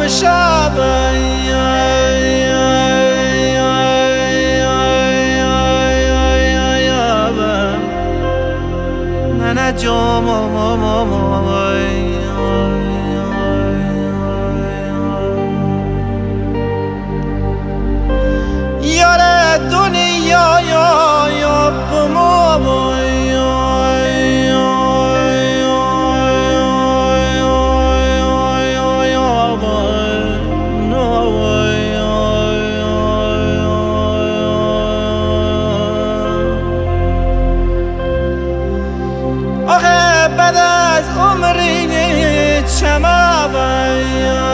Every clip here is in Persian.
بشابه من جام یار دنیا یا بمو آخه بعد از عمری چماوه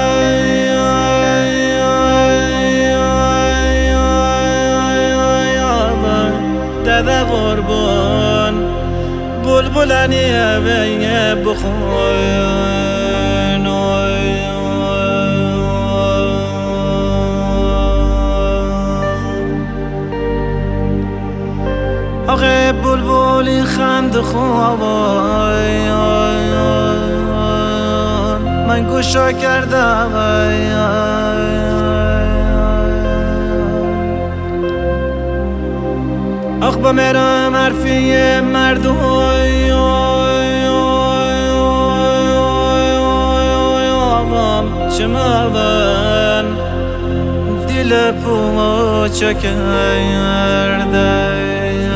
دده قربان بلبلانی اوه بخون آخه بلبلی خند خوابای من گوشا کردم آخ بمیرم حرفی مردم چمون دل پوچه کرده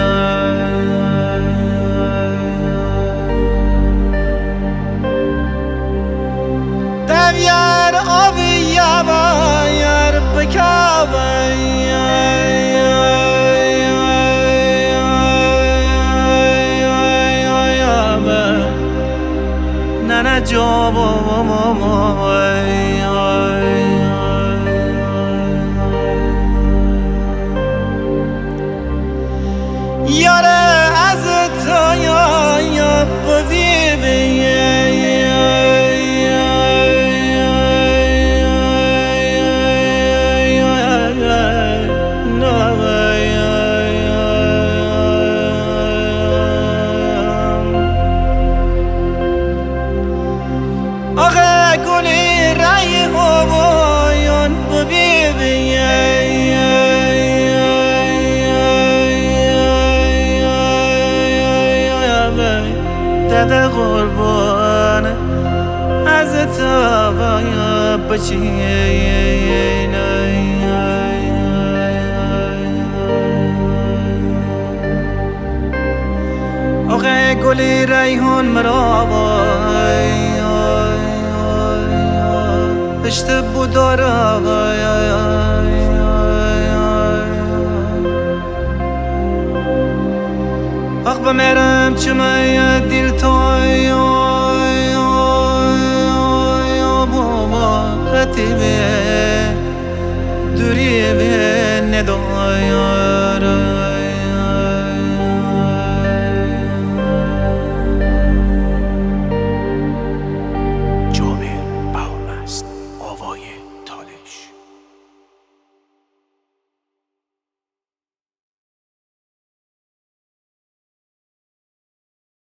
یار آبی یار بکاوه نه جاب یار از تو یا بوی آخه گلی رای هوایان ببیبی دده قربان از تابایا بچی آخه گلی ریحان مراوای اشته بوداره آخ بمیرم چمه دل توی بابا خطیبه دوری به ندای